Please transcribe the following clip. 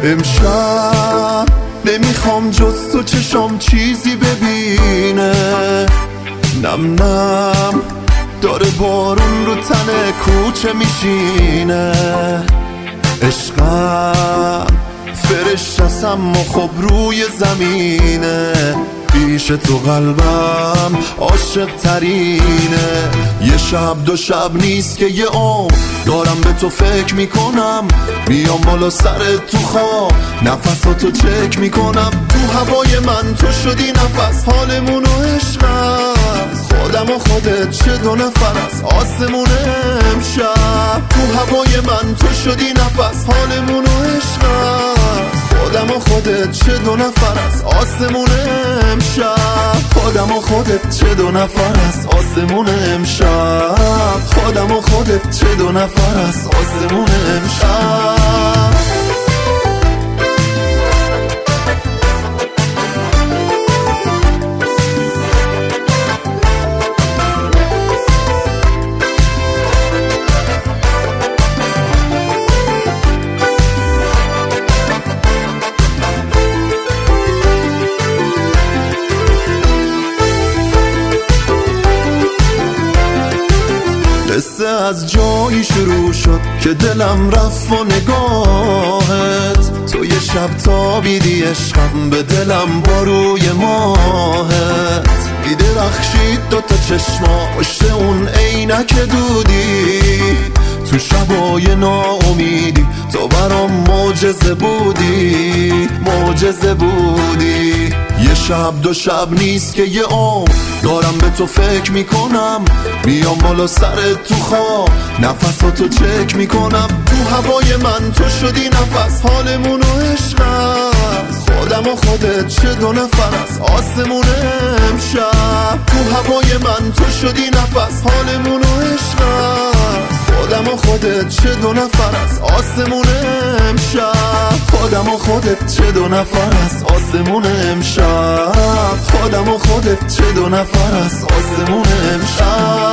امشب نمیخوام جز تو چشام چیزی ببینه، نم نم داره بارون رو تن کوچه میشینه. عشقم فرشته اما خب روی زمینه، پیش تو قلبم عاشق ترینه. یه شب دو شب نیست که یه عمر دارم به تو فکر میکنم، میام بالا سر تو خواب نفساتو چک میکنم. تو هوای من تو شدی نفس، حالمونو عشق است، خودم و خودت چه دو نفر است. آسمون امشب تو هوای من تو شدی نفس، حالمونو عشق است، خودم و خودت چه دو نفر است. آسمون امشب خودم و خودت چه دو نفر است. آسمون امشب خودم و خودت چه دو نفر است. آسمون امشب قصه از جایی شروع شد که دلم رفت و نگاهت. تو یه شب تابیدی عشقم به دلم با روی ماهت. درخشید دوتا چشما پشت اون عینک دودی، تو شبای ناامیدی تو برام معجزه بودی، معجزه بودی. یه شب دو شب نیست که یه عمر دارم به تو فکر میکنم، میام بالا سر تو خواب نفساتو چک میکنم. تو هوای من تو شدی نفس، حالمونو عشق است، خودم و خودت چه دو نفر است. آسمون امشب تو هوای من تو شدی نفس، حالمونو عشق است، خودم و خودت چه دو نفر است. آسمون امشب خودم و خودت چه دو نفر است. آسمون امشب خودم و خودت چه دو نفر است. آسمون امشب